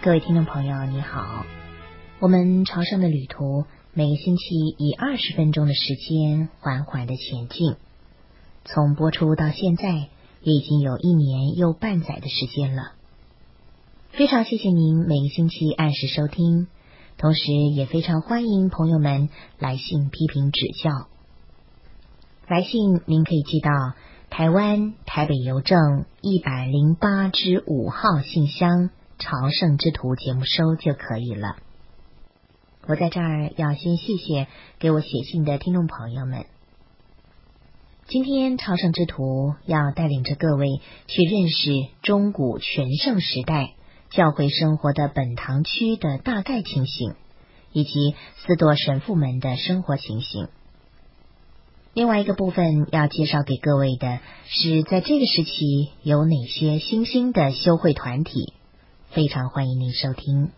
各位听众朋友你好，我们朝圣的旅途每个星期以20分钟的时间缓缓的前进，从播出到现在也已经有1年又半载的时间了。非常谢谢您每个星期按时收听，同时也非常欢迎朋友们来信批评指教。来信您可以寄到台湾台北邮政108-5号信箱朝圣之途节目收就可以了。我在这儿要先谢谢给我写信的听众朋友们。今天朝圣之途要带领着各位去认识中古全盛时代教会生活的本堂区的大概情形，以及司铎神父们的生活情形。另外一个部分要介绍给各位的是，在这个时期有哪些新兴的修会团体，非常欢迎您收听。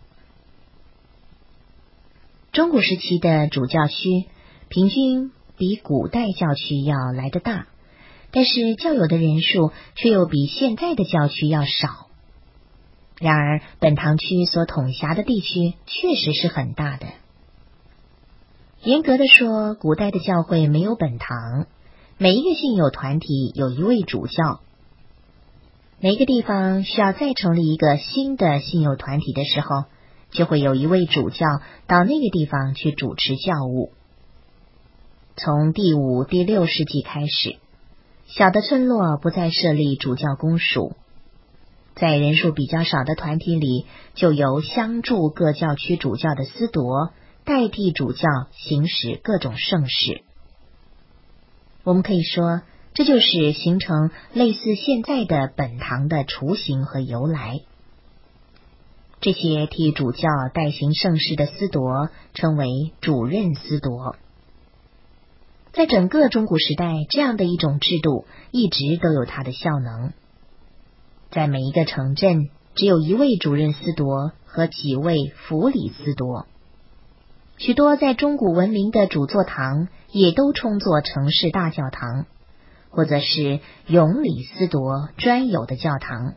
中古时期的主教区平均比古代教区要来得大，但是教友的人数却又比现在的教区要少。然而本堂区所统辖的地区确实是很大的。严格的说，古代的教会没有本堂，每一个信友团体有一位主教。每一个地方需要再成立一个新的信友团体的时候，就会有一位主教到那个地方去主持教务。从第5、第6世纪开始，小的村落不再设立主教公署，在人数比较少的团体里，就由相助各教区主教的司铎代替主教行使各种圣事。我们可以说，这就是形成类似现在的本堂的雏形和由来。这些替主教代行圣事的司铎称为主任司铎。在整个中古时代，这样的一种制度一直都有它的效能。在每一个城镇只有一位主任司铎和几位辅理司铎。许多在中古文明的主座堂也都称作城市大教堂，或者是永理司铎专有的教堂。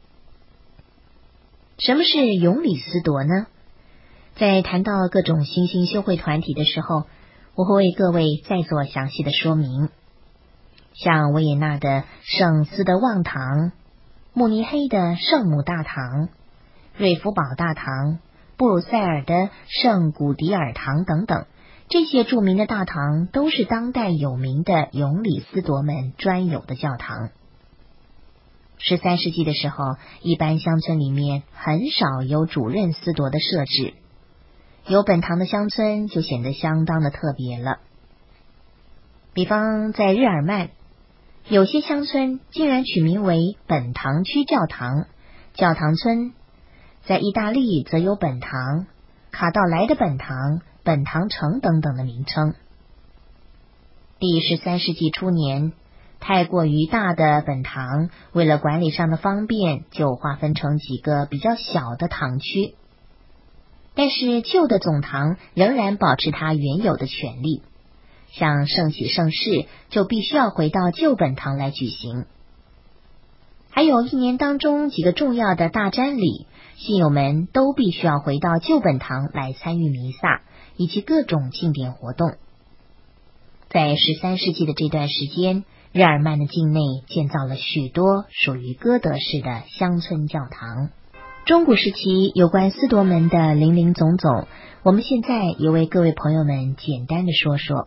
什么是永理司铎呢？在谈到各种新兴修会团体的时候，我会为各位再做详细的说明。像维也纳的圣斯德旺堂、慕尼黑的圣母大堂、瑞夫堡大堂、布鲁塞尔的圣古迪尔堂等等，这些著名的大堂都是当代有名的永理司铎们专有的教堂。13世纪的时候，一般乡村里面很少有主任司铎的设置，有本堂的乡村就显得相当的特别了。比方在日耳曼，有些乡村竟然取名为本堂区教堂、教堂村。在意大利则有本堂、卡道莱的本堂、本堂城等等的名称。第13世纪初年，太过于大的本堂为了管理上的方便，就划分成几个比较小的堂区。但是旧的总堂仍然保持它原有的权利，像圣喜圣事就必须要回到旧本堂来举行。还有1年当中几个重要的大瞻礼，信友们都必须要回到旧本堂来参与弥撒以及各种庆典活动。在13世纪的这段时间，日耳曼的境内建造了许多属于哥德式的乡村教堂。中古时期有关司铎们的林林总总，我们现在也为各位朋友们简单的说说。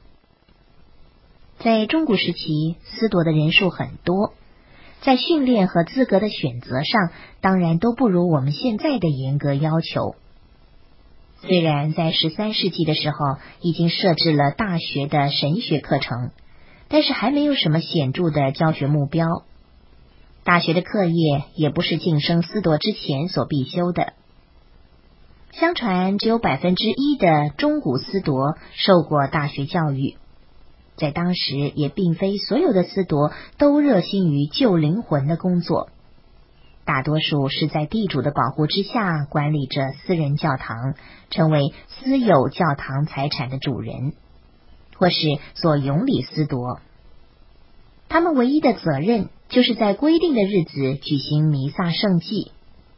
在中古时期，司铎的人数很多，在训练和资格的选择上，当然都不如我们现在的严格要求。虽然在13世纪的时候已经设置了大学的神学课程，但是还没有什么显著的教学目标。大学的课业也不是晋升司铎之前所必修的。相传只有1%的中古司铎受过大学教育。在当时也并非所有的司铎都热心于救灵魂的工作，大多数是在地主的保护之下管理着私人教堂，成为私有教堂财产的主人，或是所永理司铎。他们唯一的责任就是在规定的日子举行弥撒圣祭，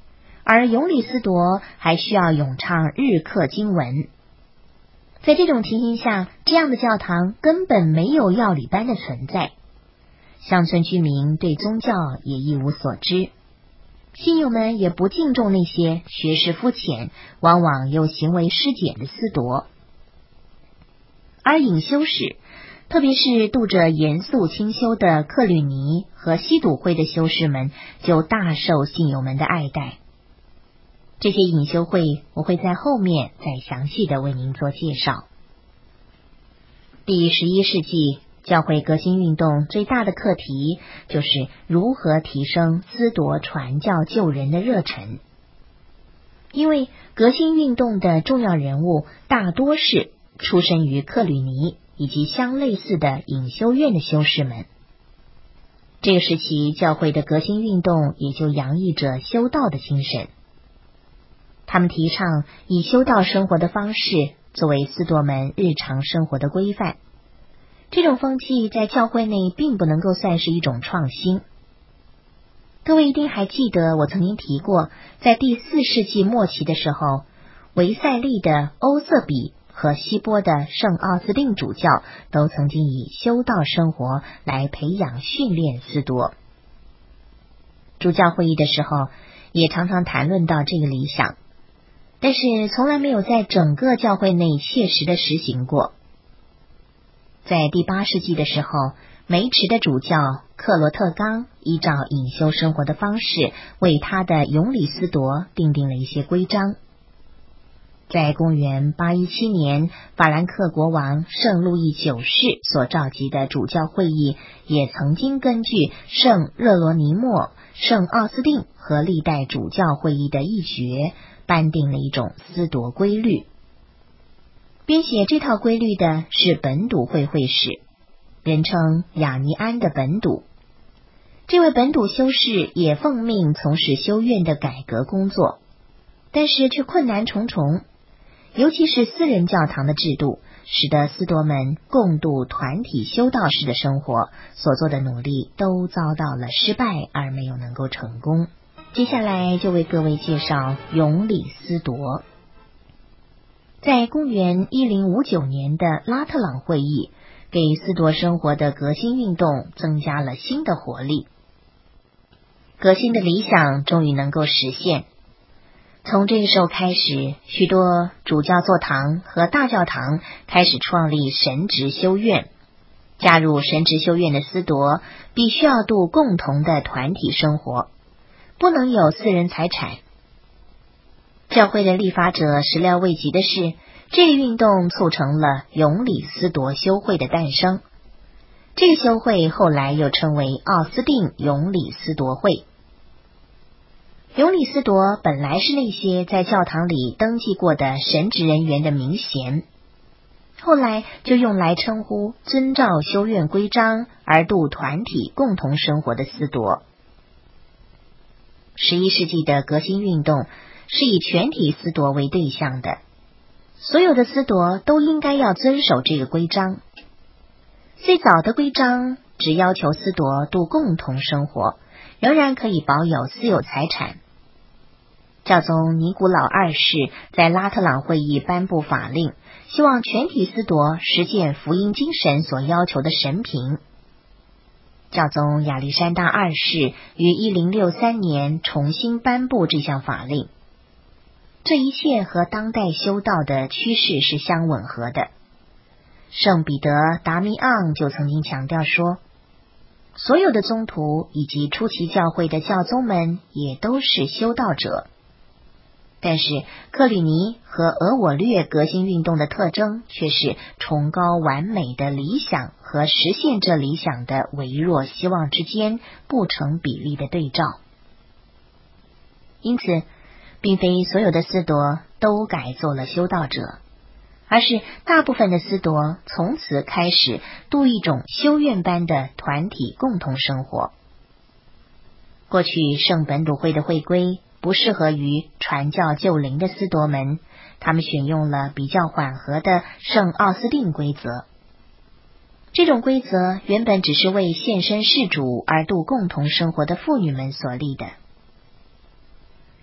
而永里斯铎还需要咏唱日课经文。在这种情形下，这样的教堂根本没有药理班的存在，乡村居民对宗教也一无所知，信友们也不敬重那些学识肤浅、往往又行为失检的司铎。而隐修士，特别是度着严肃清修的克吕尼和西笃会的修士们，就大受信友们的爱戴。这些隐修会我会在后面再详细的为您做介绍。第11世纪教会革新运动最大的课题就是如何提升司铎传教救人的热忱。因为革新运动的重要人物大多是出身于克吕尼以及相类似的隐修院的修士们，这个时期教会的革新运动也就洋溢着修道的精神。他们提倡以修道生活的方式作为司铎们日常生活的规范，这种风气在教会内并不能够算是一种创新。各位一定还记得我曾经提过，在第4世纪末期的时候，维塞利的欧瑟比和希波的圣奥斯定主教都曾经以修道生活来培养训练司铎。主教会议的时候也常常谈论到这个理想，但是从来没有在整个教会内切实的实行过。在第8世纪的时候，梅池的主教克罗特冈依照隐修生活的方式，为他的永里司铎订定了一些规章。在公元817年，法兰克国王圣路易九世所召集的主教会议，也曾经根据圣热罗尼莫、圣奥斯定和历代主教会议的议决，颁定了一种司铎规律。编写这套规律的是本笃会会士，人称雅尼安的本笃。这位本笃修士也奉命从事修院的改革工作，但是却困难重重，尤其是私人教堂的制度，使得司铎们共度团体修道士的生活，所做的努力都遭到了失败，而没有能够成功。接下来就为各位介绍永里司铎。在公元1059年的拉特朗会议，给司铎生活的革新运动增加了新的活力。革新的理想终于能够实现。从这个时候开始，许多主教座堂和大教堂开始创立神职修院。加入神职修院的司铎必须要度共同的团体生活，不能有私人财产。教会的立法者始料未及的是，这个运动促成了永里司铎修会的诞生。这个修会后来又称为奥斯定永里司铎会。永里司铎本来是那些在教堂里登记过的神职人员的名衔，后来就用来称呼遵照修院规章而度团体共同生活的司铎。11世纪的革新运动是以全体司铎为对象的，所有的司铎都应该要遵守这个规章。最早的规章只要求司铎度共同生活，仍然可以保有私有财产。教宗尼古老二世在拉特朗会议颁布法令，希望全体司铎实践福音精神所要求的神平。教宗亚历山大二世于1063年重新颁布这项法令。这一切和当代修道的趋势是相吻合的。圣彼得达米昂就曾经强调说，所有的宗徒以及初期教会的教宗们也都是修道者。但是克吕尼和俄我略革新运动的特征却是崇高完美的理想和实现这理想的微弱希望之间不成比例的对照。因此并非所有的司铎都改做了修道者，而是大部分的司铎从此开始度一种修院般的团体共同生活。过去圣本笃会的会规不适合于传教救灵的司铎们，他们选用了比较缓和的圣奥斯定规则。这种规则原本只是为献身事主而度共同生活的妇女们所立的。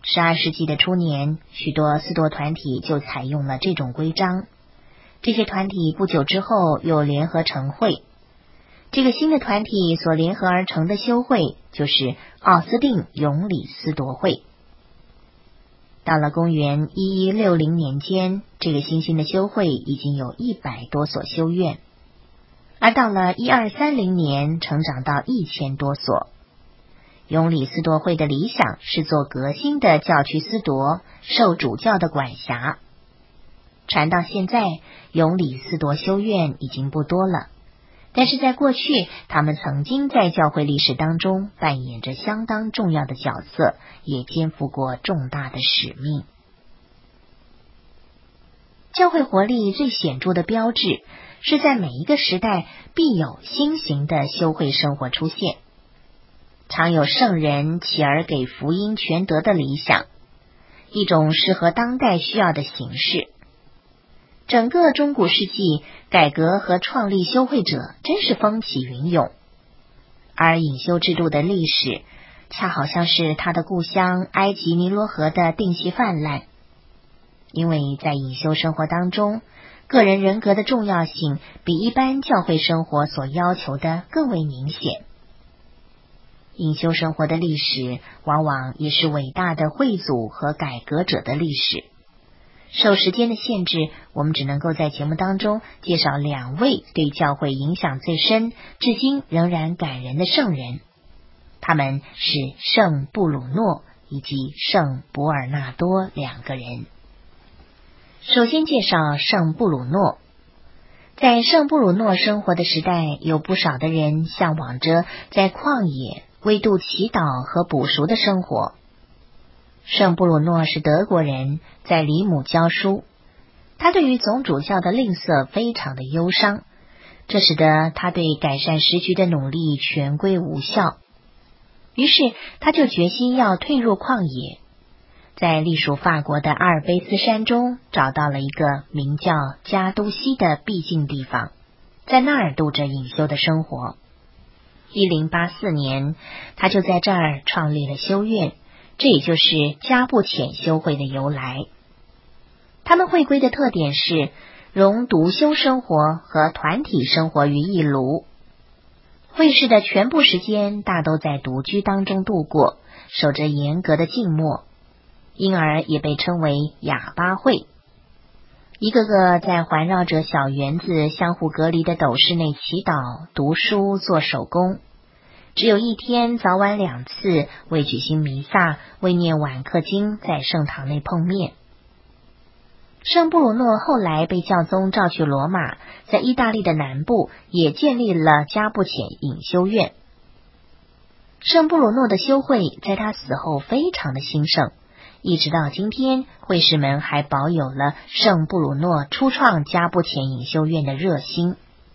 12世纪的初年，许多斯铎团体就采用了这种规章。这些团体不久之后又联合成会。这个新的团体所联合而成的修会就是奥斯定永里斯铎会。到了公元1160年间，这个新兴的修会已经有100多所修院，而到了1230年，成长到1000多所。永里斯铎会的理想是做革新的教区司铎，受主教的管辖。传到现在，永里斯铎修院已经不多了，但是在过去，他们曾经在教会历史当中扮演着相当重要的角色，也肩负过重大的使命。教会活力最显著的标志，是在每一个时代必有新型的修会生活出现。常有圣人起而给福音全德的理想，一种适合当代需要的形式。整个中古世纪，改革和创立修会者真是风起云涌，而隐修制度的历史，恰好像是他的故乡埃及尼罗河的定期泛滥。因为在隐修生活当中，个人人格的重要性比一般教会生活所要求的更为明显。隐修生活的历史往往也是伟大的会祖和改革者的历史。受时间的限制，我们只能够在节目当中介绍2位对教会影响最深、至今仍然感人的圣人，他们是圣布鲁诺以及圣博尔纳多2个人。首先介绍圣布鲁诺。在圣布鲁诺生活的时代，有不少的人向往着在旷野为度祈祷和补赎的生活。圣布鲁诺是德国人，在里姆教书。他对于总主教的吝啬非常的忧伤，这使得他对改善时局的努力全归无效。于是他就决心要退入旷野，在隶属法国的阿尔卑斯山中找到了一个名叫加都西的僻静地方，在那儿度着隐修的生活。1084年，他就在这儿创立了修院，这也就是加布浅修会的由来。他们会规的特点是融独修生活和团体生活于一炉，会士的全部时间大都在独居当中度过，守着严格的静默，因而也被称为哑巴会。一个个在环绕着小园子相互隔离的斗室内祈祷、读书、做手工，只有一天早晚2次为举行弥撒、为念晚课经在圣堂内碰面。圣布鲁诺后来被教宗召去罗马，在意大利的南部也建立了加布浅隐修院。圣布鲁诺的修会在他死后非常的兴盛，一直到今天，会士们还保有了圣布鲁诺初创加布浅隐修院的热心。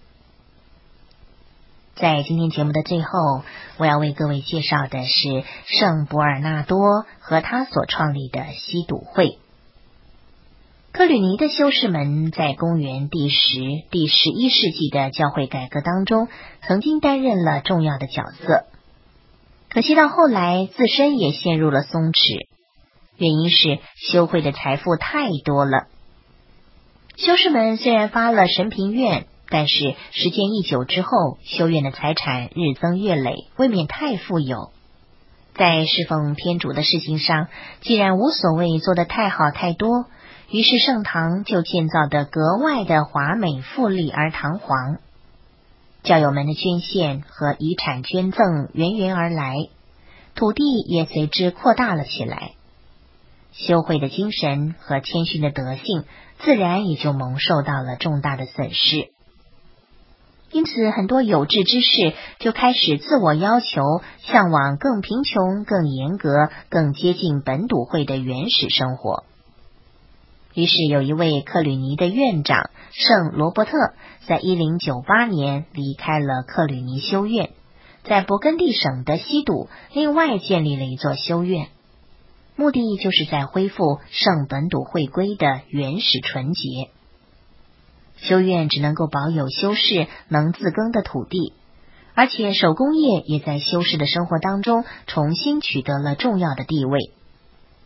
在今天节目的最后，我要为各位介绍的是圣博尔纳多和他所创立的西笃会。克吕尼的修士们在公元第10、第11世纪的教会改革当中，曾经担任了重要的角色。可惜到后来，自身也陷入了松弛，原因是修会的财富太多了。修士们虽然发了神平愿，但是时间一久之后，修院的财产日增月累，未免太富有。在侍奉天主的事情上，既然无所谓做得太好太多，于是圣堂就建造得格外的华美富丽而堂皇。教友们的捐献和遗产捐赠源源而来，土地也随之扩大了起来。修会的精神和谦逊的德性，自然也就蒙受到了重大的损失。因此，很多有志之士就开始自我要求，向往更贫穷、更严格、更接近本笃会的原始生活。于是有一位克吕尼的院长圣罗伯特，在1098年离开了克吕尼修院，在勃艮第省的西笃另外建立了一座修院，目的就是在恢复圣本笃会规的原始纯洁。修院只能够保有修士能自耕的土地，而且手工业也在修士的生活当中重新取得了重要的地位。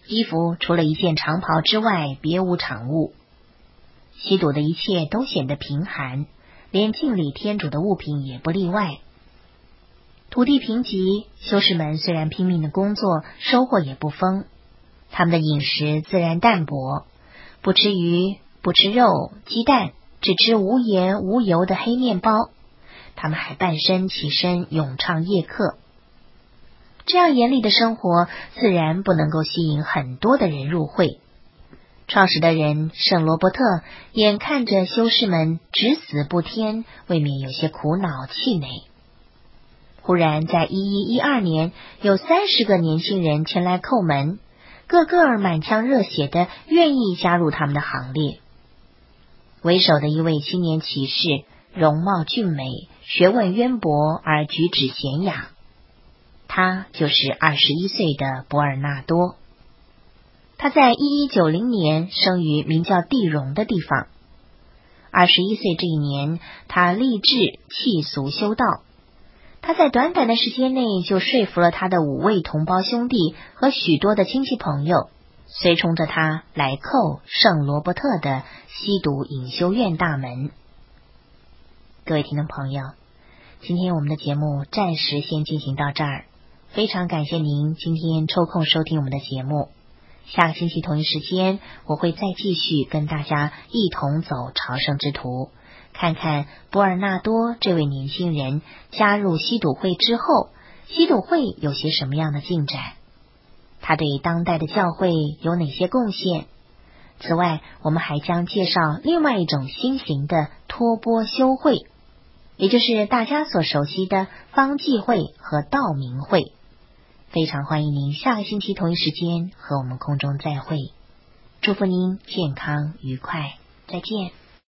衣服除了一件长袍之外别无长物。吸毒的一切都显得贫寒，连敬礼天主的物品也不例外。土地贫瘠，修士们虽然拼命的工作，收获也不丰。他们的饮食自然淡薄，不吃鱼，不吃肉、鸡蛋，只吃无盐无油的黑面包。他们还半身起身咏唱夜课。这样严厉的生活自然不能够吸引很多的人入会。创始的人圣罗伯特眼看着修士们只死不添，未免有些苦恼气馁。忽然在1112年，有30个年轻人前来叩门，个个满腔热血的愿意加入他们的行列。为首的一位青年骑士，容貌俊美，学问渊博而举止娴雅，他就是21岁的博尔纳多。他在1190年生于名叫地荣的地方。21岁这一年，他立志弃俗修道。他在短短的时间内就说服了他的5位同胞兄弟和许多的亲戚朋友，随从着他来叩圣罗伯特的吸毒隐修院大门。各位听众朋友，今天我们的节目暂时先进行到这儿，非常感谢您今天抽空收听我们的节目。下个星期同一时间，我会再继续跟大家一同走朝圣之途，看看博尔纳多这位年轻人加入吸毒会之后，吸毒会有些什么样的进展，他对当代的教会有哪些贡献。此外，我们还将介绍另外一种新型的托钵修会，也就是大家所熟悉的方济会和道明会。非常欢迎您下个星期同一时间和我们空中再会，祝福您健康愉快，再见。